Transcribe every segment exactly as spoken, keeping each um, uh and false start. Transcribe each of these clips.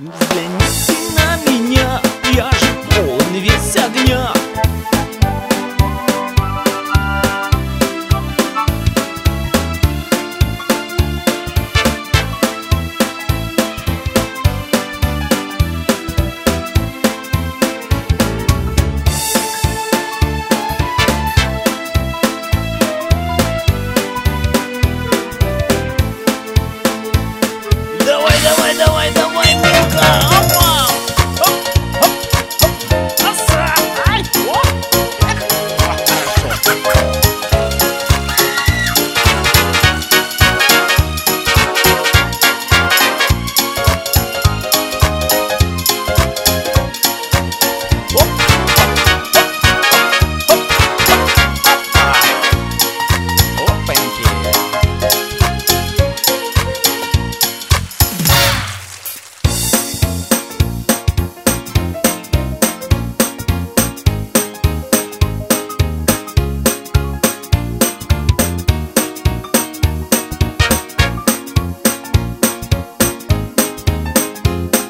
Взгляните на меня, я же полон весь огня. Давай, давай, давай, давай, Милка! Опа! Оп, оп, оп! Аса! Ай! О! Эх! О, хорошо! Оп, оп, оп, оп, оп, опа! Опаньки!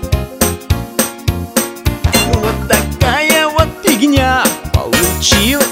Вот такая вот фигня получилась.